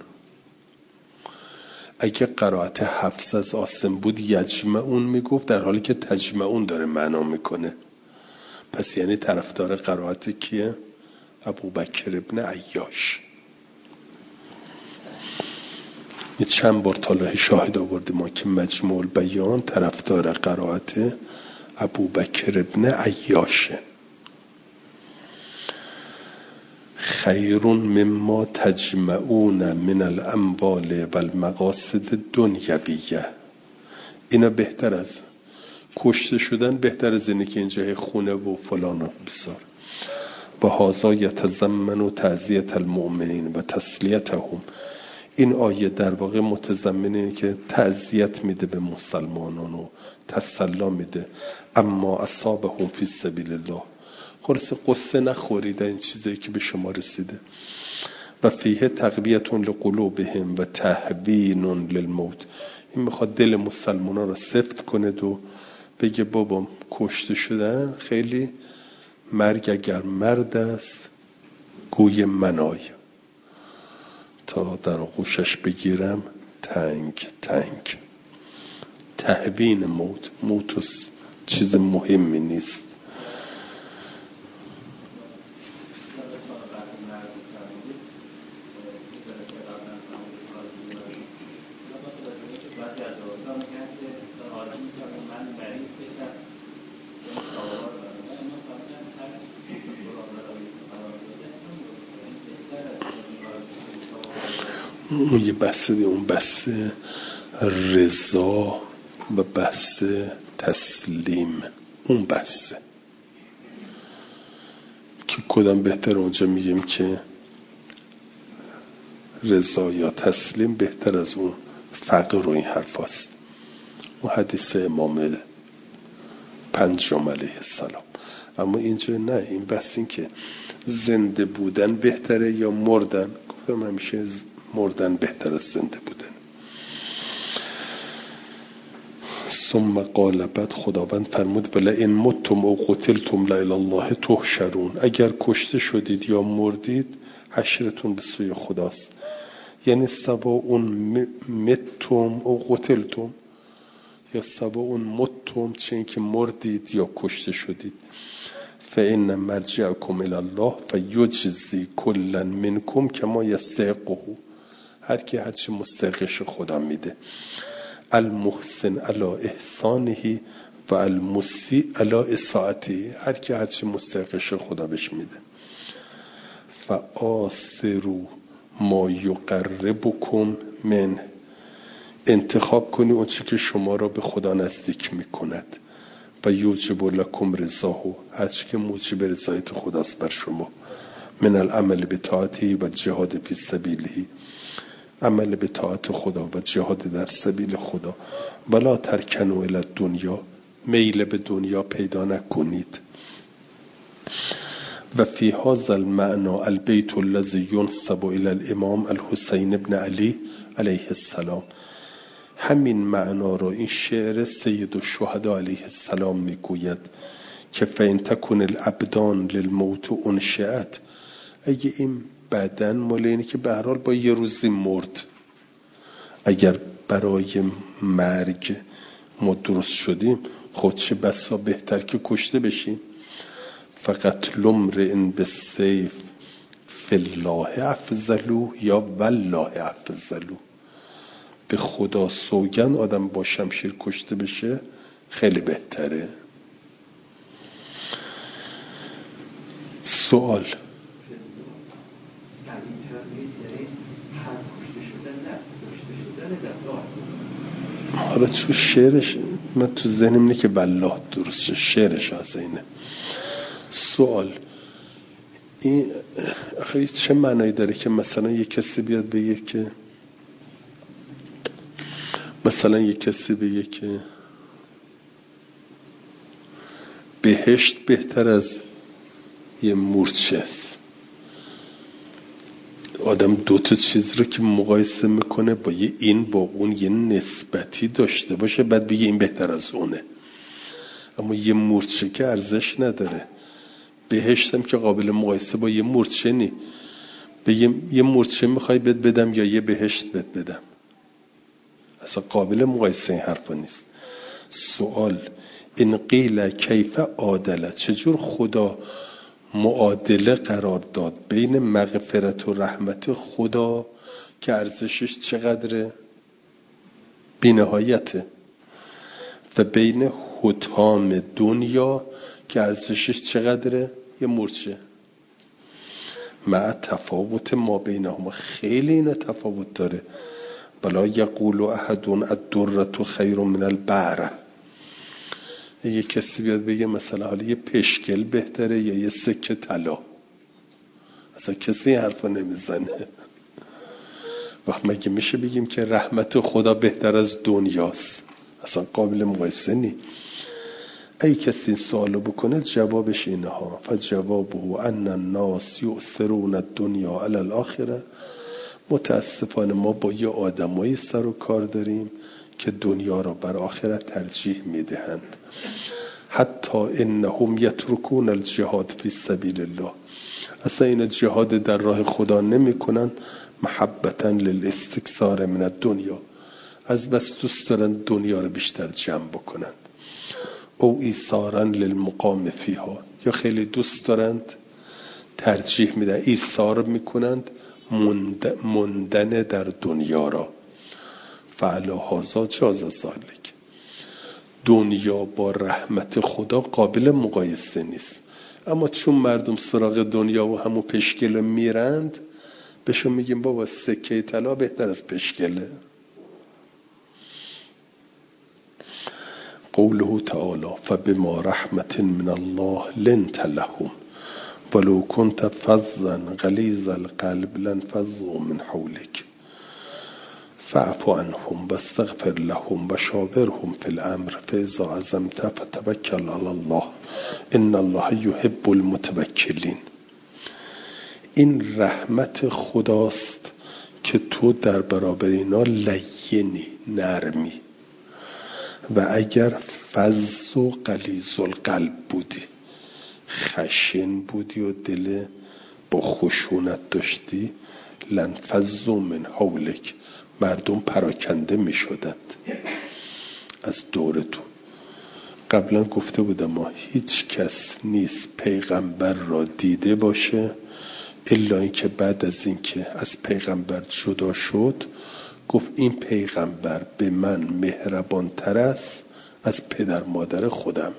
اگه قرائت حفص از عاصم بود یجمعون میگفت، در حالی که تجمعون داره معنا میکنه. پس یعنی طرفدار قرائت کیه؟ ابوبکر ابن عیاش. یه چند بار طالع شاهد آورده ما که مجموع البیان طرفدار قرائت ابوبکر ابن عیاشه. خیر مما تجمعون من الاموال و المقاصد دنیویه. اینا بهتر از کشته شدن، بهتر از اینه که اینجا خونه و فلان و بسار. و هذا یتضمن تعزیت المؤمنین و تسلیتهم. این آیه در واقع متضمن اینه که تعزیت میده به مسلمانان و تسلی میده. اما اصابهم فی سبیل الله، خلاص قصه نخورید این چیزایی که به شما رسیده. و فیه تقویت لقلوبهم و تهوین للموت. این میخواد دل مسلمانان را سفت کنه و بگه بابا کشته شدن خیلی، مرگ اگر مرد است گوی منای، تا در آغوشش بگیرم تنگ تنگ. تهوین موت چیز مهمی نیست. اون یه بحث دیگه، اون بحث رضا و بحث تسلیم. اون بحثه که کدام بهتر، اونجا میگیم که رضا یا تسلیم بهتر از اون فقر و این حرف هست. اون حدیث امام پنجم علیه السلام. اما اینجا نه، این بحث این که زنده بودن بهتره یا مردن. گفتم همیشه مردن بهتر از زنده بودن. ثم قال، بعد خداوند فرمود ولئن متم او قتلتم لالی الله تحشرون. اگر کشته شدید یا مردید حشرتون به سوی خداست. یعنی سواء متم او قتلتم، یا سواء متم، چه این که مردید یا کشته شدید. فإن مرجعكم إلى الله فيجزي كلا منكم كما يستحقه. هر کی هر چی مستحقش خدا میده. المحسن علی احسانه و المسیء علی اساءته، هر کی هر چی مستحقش خدا بهش میده. فآثروا ما یقربکم من، انتخاب کنی اون چی که شما را به خدا نزدیک میکند. و یوجب لکم رضاه، هر چی که موجب رضایت خداست بر شما. من العمل به طاعته و جهاد فی سبیله، عمل به طاعت خدا و جهاد در سبیل خدا. ولا ترکنوا الی الدنیا، میل به دنیا پیدا نکنید. و فی هذا المعنى البیت الذی ینسب الی الامام الحسین ابن علی علیه السلام، همین معنا را این شعر سید الشهدا علیه السلام میگوید که فإن تکن الابدان للموت انشأت، اگه این بدن مال اینه که به هر حال با یه روزی مرد، اگر برای مرگ ما درست شدیم خود چه بسا بهتر که کشته بشیم. فقط لمرئ بالسیف فی الله افضل یا والله افضل، به خدا سوگن آدم با شمشیر کشته بشه خیلی بهتره. سوال حالا چون شعرش من تو ذهنم اینه که والله درسته، شعرش از اینه. سوال این آخه چه معنایی داره که مثلا یک کسی بیاد بگه که بهشت بهتر از یه مورچه است. آدم دوتا چیز رو که مقایسه میکنه با این با اون یه نسبتی داشته باشه بعد بگه این بهتر از اونه. اما یه مورچه که ارزش نداره. بهشت هم که قابل مقایسه با یه مورچه نی. بگیم یه مورچه میخوای بهت بدم یا یه بهشت بهت بدم، اصلا قابل مقایسه این حرفا نیست. سوال این قیل کیف عادله، چجور خدا معادله قرار داد بین مغفرت و رحمت خدا که ارزشش چقدره؟ بی‌نهایته، و بین حطام دنیا که ارزشش چقدره؟ یه مورچه. مع تفاوت ما بینهما، خیلی اینا تفاوت داره. بلا یقول احد الدره خیر من البعره، یه کسی بیاد بگه مثلا حالا یه پشکل بهتره یا یه سکه طلا، اصلا کسی حرفا نمیزنه. وقت مگه میشه بگیم که رحمت خدا بهتر از دنیاست؟ اصلا قابل مقایسه نی. ای کسی این سوالو بکنه جوابش اینها، فجوابه ان الناس یؤثرون الدنیا علی الاخره. متاسفانه ما با یه آدمایی سر و کار داریم که دنیا را بر آخرت ترجیح میدهند. حتی انهم یترکون الجهاد فی سبیل الله، اصلا این جهاد در راه خدا نمی کنن. محبتا للاستکثار من الدنیا، از بس دوست دارن دنیا رو بیشتر جمع بکنند. او ایثارا للمقام فیها، یا خیلی دوست دارند ترجیح میدن ایثار میکنند موندن در دنیا را. فعلا هازا جاز ذالک، دنیا با رحمت خدا قابل مقایسه نیست. اما چون مردم سراغ دنیا و همون پشکل میرند، بهشون میگیم بابا سکه طلا بهتر از پشکله. قوله تعالی فبما رحمت من الله لنت لهم ولو كنت فظا غلیظ القلب لانفضوا من حولك فاعف عنهم واستغفر لهم وشاورهم في الامر فاذا عزمت فتوکل على الله ان الله يحب المتوکلین. این رحمت خداست که تو در برابر اینا لینی، نرمی، و اگر فظ و غلیظ القلب بودی، خشن بودی و دل با خشونت داشتی، لانفضوا من حولک، مردم پراکنده می شدند از دور تو. قبلا گفته بودم ما هیچ کس نیست پیغمبر را دیده باشه الا اینکه بعد از اینکه از پیغمبر جدا شد گفت این پیغمبر به من مهربان تر است از پدر مادر خودم.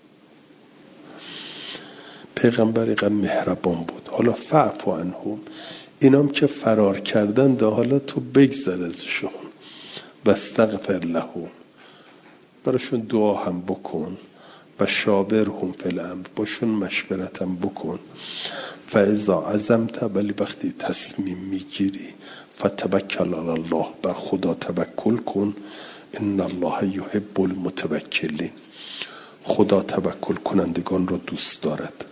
پیغمبر اینقدر مهربان بود. حالا فاعف عنهم، اینام که فرار کردن ده، حالا تو بگذر ازشون و استغفر لهم، براشون دعا هم بکن و شاورهم فی الامر، باشون مشورت هم بکن. فاذا عزمت، ولی وقتی تصمیم میگیری فتوکل علی الله، بر خدا توکل کن. ان الله یحب المتوکلین، خدا توکل کنندگان رو دوست دارد.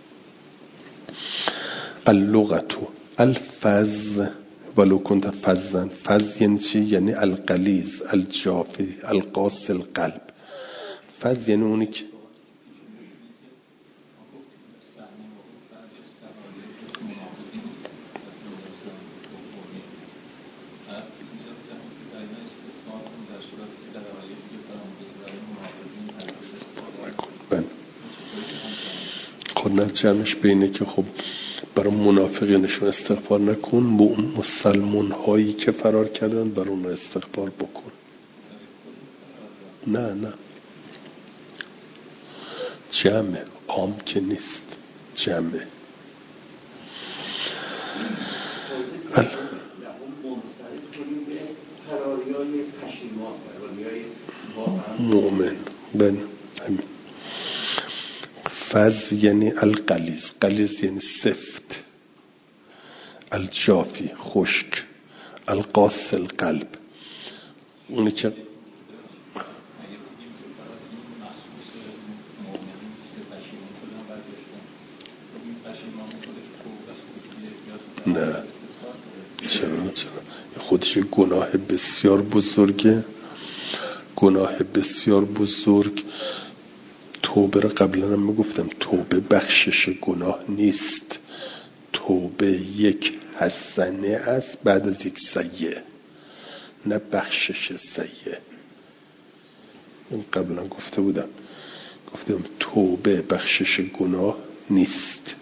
اللغت الفظ ولو كنت فظا، فظ یعنی چی؟ یعنی الغلیظ الجافی القاسي القلب. فظ یعنی اونی که خب جمعش بینه که خب برای منافقینشون استغفار نکن، با اون مسلمان هایی که فرار کردن برای اون استغفار بکن. نه جمعه، عام که نیست، جمعه. مؤمن بن فز یعنی الغلیظ، غلیظ یعنی سفت، الجافی خشک، القاسي القلب، اونی که نه چرا خودش گناه بسیار بزرگه، گناه بسیار بزرگ. توبه رو قبلا هم میگفتم، توبه بخشش گناه نیست، توبه یک حسنه است بعد از یک سیئه، نه بخشش سیئه. این قبلا گفتم توبه بخشش گناه نیست.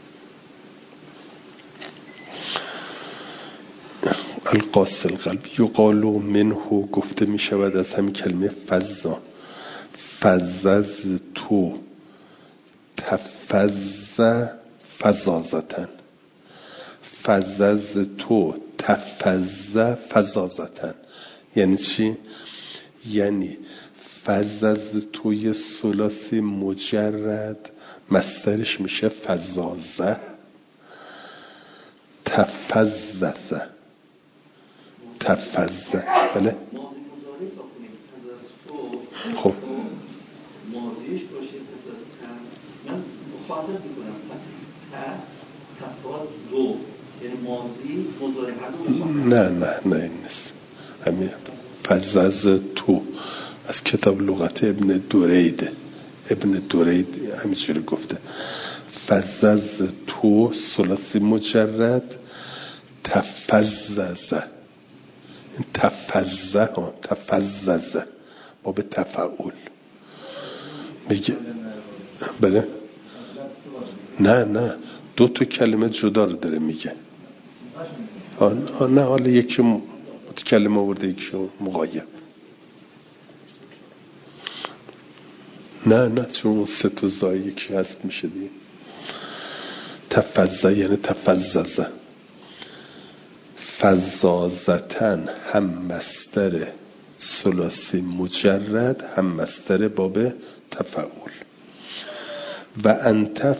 القاسي القلب یقال منه، گفته می شود از همین کلمه فزا، فزز تو تفز فزازتن، فزز تو تفز فزازتن یعنی چی؟ یعنی فزز توی ثلاثی مجرد مصدرش میشه فزازه، تفززه تفزه. بله خب ماضیش باشه اساساً من مخاطب میکنم پس تفاز دو یعنی ماضی مضارع نه این نیست. همین فزز تو از کتاب لغت ابن درید همینجوری گفته، فزز تو ثلاثی مجرد تفززه، این تفززه با به تفعول میگه. بله نه دو تا کلمه جدا رو داره میگه. نه حالا یکی کلمه آورده یکی مغایر. نه چون سه تا زایی یکی هست میشه دیگه. تفزه یعنی تفززه. فزازتن هم مصدر ثلاثی مجرد هم مصدر باب تفعول. و انت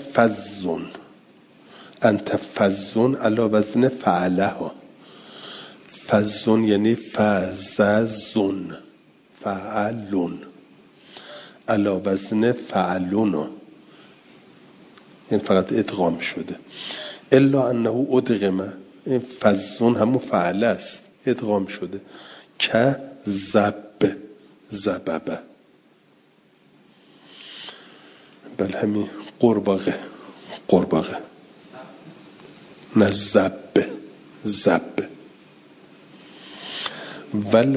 فزون علی وزن فعلها، فزون یعنی فززون فعلون علی وزن فعلون، این فقط ادغام شده. الا انه ادغمه، این فزون همون فعل است ادغام شده. که زببه بل همین قرباغه نه زب ول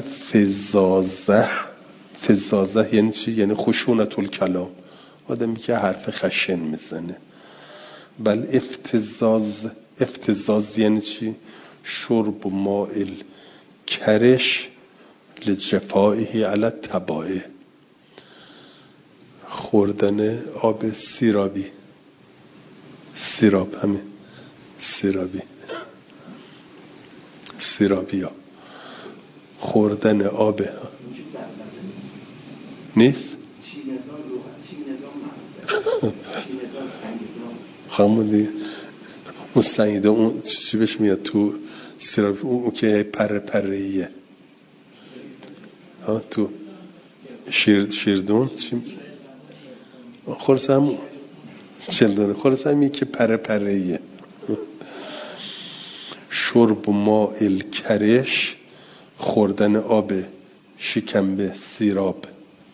فزازه یعنی چی؟ یعنی خشونت الکلام، آدمی که حرف خشن میزنه. بل افتزاز یعنی چی؟ شرب ماء کرش لجفائه علی التبائه، خوردن آب سیرابی، سیراب همین سیرابی ها، خوردن آب نیست؟ خاموندی اون سنگیده اون چی بهش میاد تو سیرابی، اون که پره ها تو شیردون چی خورس هم چلدونه خورس همی که پره شرب ماء کرش، خوردن آب شکمبه سیراب،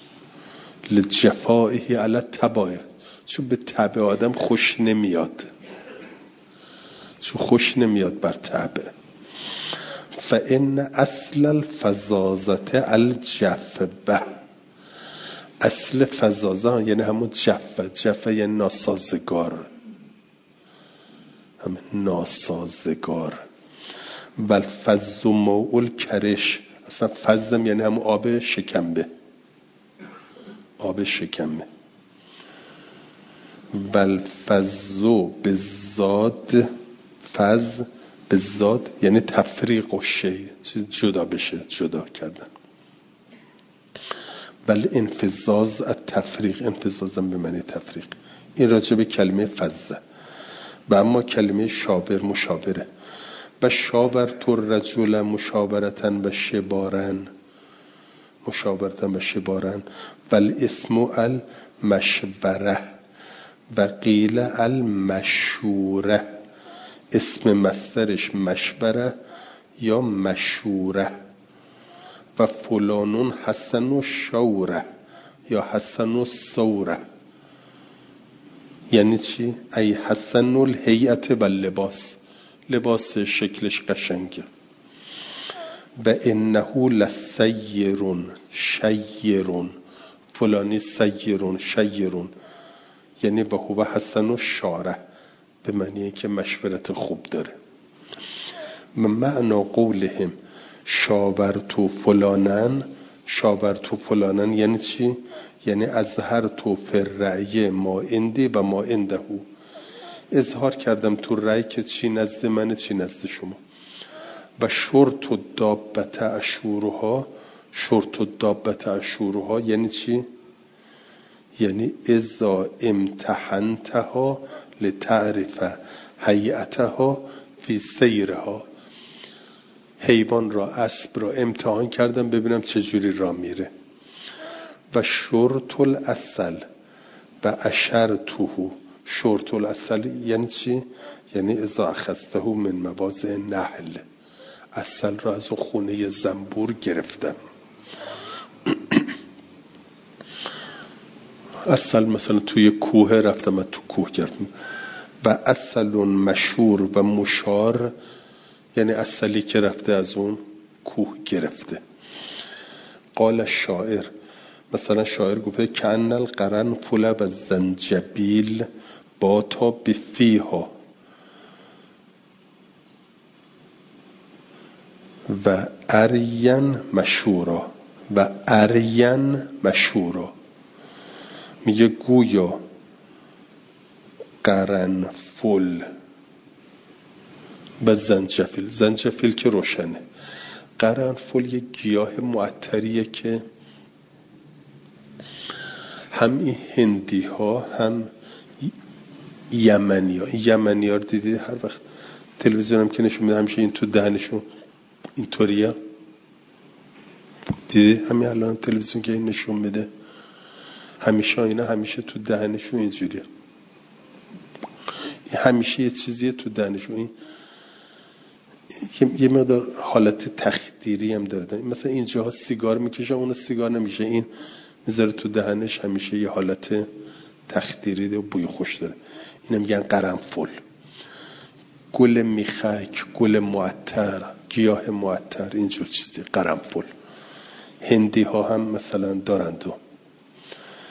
لجفائه علی التبائه، چون به طبع آدم خوش نمیاد، چون خوش نمیاد بر طبع. فان اصل الفظاظه الجفبه، اصل فظاظه یعنی همون جفه یعنی ناسازگار، همین ناسازگار. بل فض ماء الکرش، اصلا فضم یعنی همون آب شکمبه، آب شکمبه. بل فضو بالزاد، فض بالزاد یعنی تفریق و شی، جدا بشه، جدا کردن. بل انفزاز التفریق، انفزازم به معنی تفریق. این راجع به کلمه فضه. و اما کلمه شاور مشاوره. و شاورت الرجل مشاورتن و شبارن، مشاورتن و شبارن. و الاسم المشوره و قیل المشوره، اسم مصدرش مشوره یا مشوره. و فلانون حسن و شوره یا حسن و صوره، یعنی چی؟ ای حسن الهیئت و لباس، لباس شکلش قشنگه. و انه لسیرون شیرون، فلانی سیرون شیرون، یعنی و هو حسن و شاره، به معنی که مشورت خوب داره. معنا قولهم شاورتو فلانن، شاورتو فلانن یعنی چی؟ یعنی اظهر تو فی الرأی ما عندی و ما عنده، اظهار کردم تو رأی که چی نزد منه چی نزد شما. و شرط و دابت اشورها، شرط و دابت اشورها یعنی چی؟ یعنی اذا امتحنتها لتعرف هیئتها فی سیرها، حیوان را، اسب را امتحان کردم ببینم چجوری راه میره. و شرط الاصل و اشرته، شرط الاصل یعنی چی؟ یعنی اذا اخذته من مواضع نحل، اصل را از اون خونه زنبور گرفتم. اصل مثلا توی کوه رفتم و تو کوه گرفتم. و اصل مشور و مشار یعنی اصلی که رفته از اون کوه گرفته. قال الشاعر، مثلا شاعر گفته کأن القرنفل و زنجبیل باتا بفیها و ارین مشورا، و ارین مشورا، میگه گویا قرنفل و زنجفیل، زنجفیل که روشنه، قرنفل یک گیاه معطریه که هم این هندی ها هم یمنی ها رو دیدید هر وقت تلویزیون هم که نشون میده همیشه این تو دهنشون اینطوریه، دیدید همین الان تلویزیون که این نشون میده همیشه اینا همیشه تو دهنشون اینجوریه، همیشه یه چیزیه تو دهنشون، این یه مقدار حالت تخدیری هم داره. مثلا اینجاها سیگار میکشه اونو سیگار نمیشه، این میذاره تو دهنش همیشه یه حالت تخدیری و بوی خوش داره. اینم میگن قرنفل. گل میخک، گل معطر، گیاه معطر، اینجور چیزی قرنفل. هندی ها هم مثلا دارند.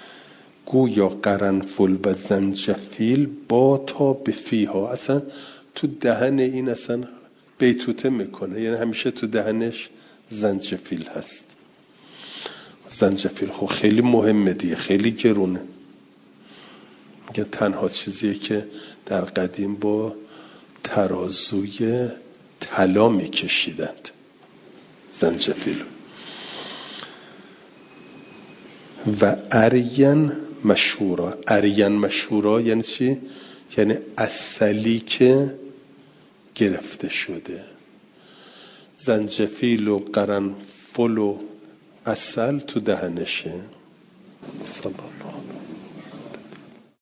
گویا قرنفل و زنجفیل با تا به فیها، اصلا تو دهن این اصلا بیتوته میکنه، یعنی همیشه تو دهنش زنجفیل هست. زنجفیل خب خیلی مهمه دیگه، خیلی گرونه. میگه تنها چیزیه که در قدیم با ترازوی طلا میکشیدند، زنجفیل. و ارین مشورا. ارین مشورا یعنی چی؟ یعنی عسلی که گرفته شده. زنجفیل و قرنفل و عسل تو دهنشه. صلی الله